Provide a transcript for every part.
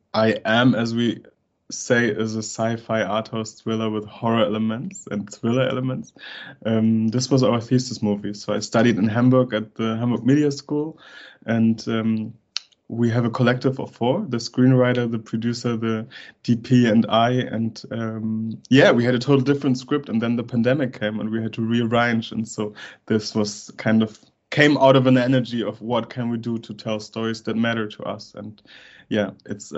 I Am, as we say, is a sci-fi art house thriller with horror elements and thriller elements. This was our thesis movie. So I studied in Hamburg at the Hamburg Media School, and we have a collective of four: the screenwriter, the producer, the DP, and I. And yeah, we had a total different script, and then the pandemic came, and we had to rearrange. And so this was kind of came out of an energy of what can we do to tell stories that matter to us. And yeah, it's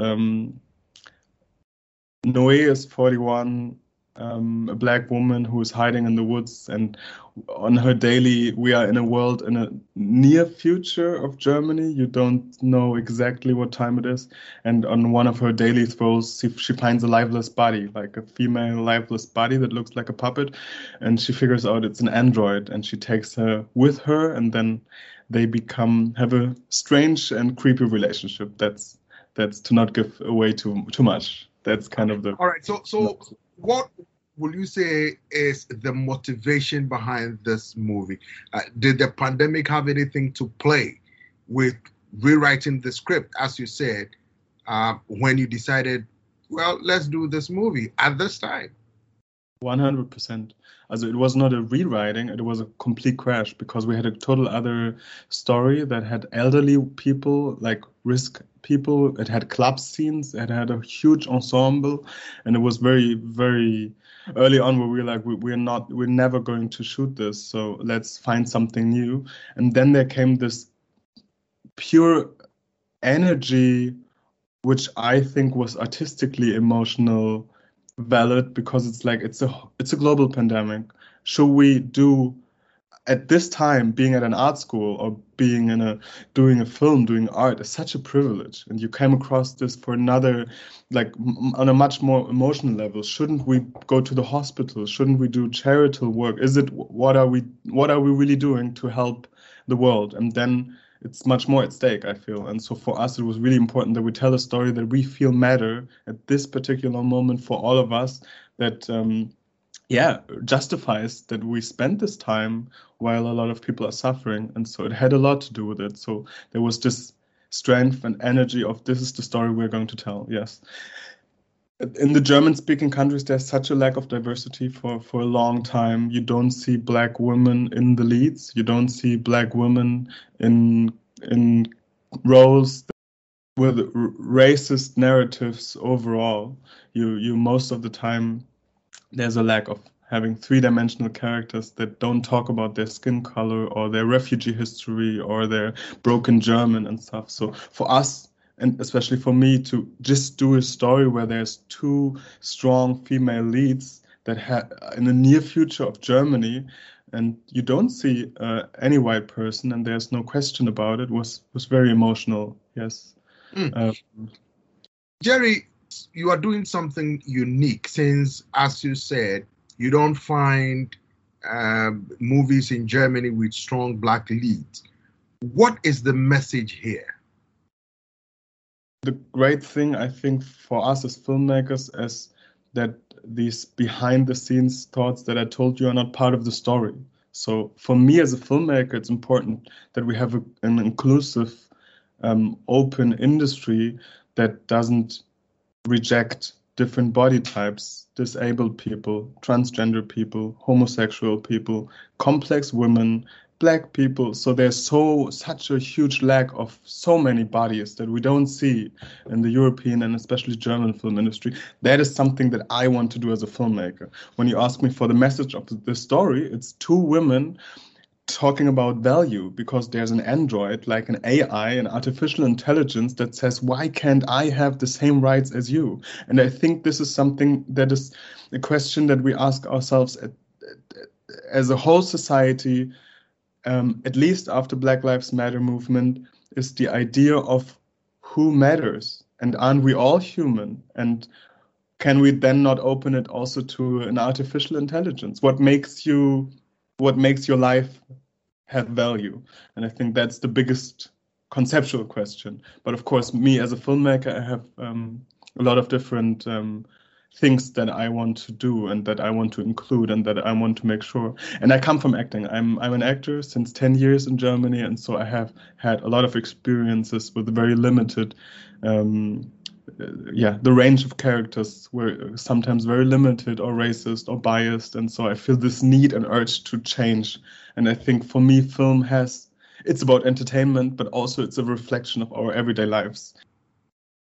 Noe is 41, a black woman who is hiding in the woods, and on her daily, we are in a world in a near future of Germany. You don't know exactly what time it is, and on one of her daily throws, she finds a lifeless body, like a female lifeless body that looks like a puppet, and she figures out it's an android, and she takes her with her, and then they have a strange and creepy relationship. That's to not give away too much. That's kind of the. All right. So what will you say is the motivation behind this movie? Did the pandemic have anything to play with rewriting the script, as you said, when you decided, well, let's do this movie at this time? 100%. Also, it was not a rewriting, it was a complete crash because we had a total other story that had elderly people, like risk people. It had club scenes, it had a huge ensemble, and it was very, very early on where we were like, we're never going to shoot this, so let's find something new. And then there came this pure energy, which I think was artistically emotional valid because it's like it's a global pandemic. Should we do at this time being at an art school or being doing a film, doing art is such a privilege, and you came across this for another, like on a much more emotional level. Shouldn't we go to the hospital? Shouldn't we do charitable work? What are we really doing to help the world? And then it's much more at stake, I feel. And so for us, it was really important that we tell a story that we feel matter at this particular moment for all of us, that yeah, justifies that we spend this time while a lot of people are suffering. And so it had a lot to do with it. So there was this strength and energy of this is the story we're going to tell. Yes. In the German-speaking countries, there's such a lack of diversity for a long time. You don't see black women in the leads. You don't see black women in roles with racist narratives overall. You most of the time there's a lack of having three-dimensional characters that don't talk about their skin color or their refugee history or their broken German and stuff. So for us, and especially for me, to just do a story where there's two strong female leads that in the near future of Germany, and you don't see any white person, and there's no question about it, was very emotional. Yes. Jerry, you are doing something unique since, as you said, you don't find movies in Germany with strong black leads. What is the message here? The great thing, I think, for us as filmmakers is that these behind the scenes thoughts that I told you are not part of the story. So for me as a filmmaker, it's important that we have an inclusive, open industry that doesn't reject different body types, disabled people, transgender people, homosexual people, complex women, black people. So there's such a huge lack of so many bodies that we don't see in the European and especially German film industry. That is something that I want to do as a filmmaker. When you ask me for the message of the story, it's two women talking about value because there's an android, like an AI, an artificial intelligence that says, why can't I have the same rights as you? And I think this is something that is a question that we ask ourselves as a whole society, at least after Black Lives Matter movement, is the idea of who matters, and aren't we all human? And can we then not open it also to an artificial intelligence? What makes your life have value? And I think that's the biggest conceptual question. But of course, me as a filmmaker, I have a lot of different things that I want to do and that I want to include and that I want to make sure. And I come from acting. I'm an actor since 10 years in Germany, and so I have had a lot of experiences with very limited yeah, the range of characters were sometimes very limited or racist or biased, and so I feel this need and urge to change. And I think for me, film it's about entertainment, but also it's a reflection of our everyday lives.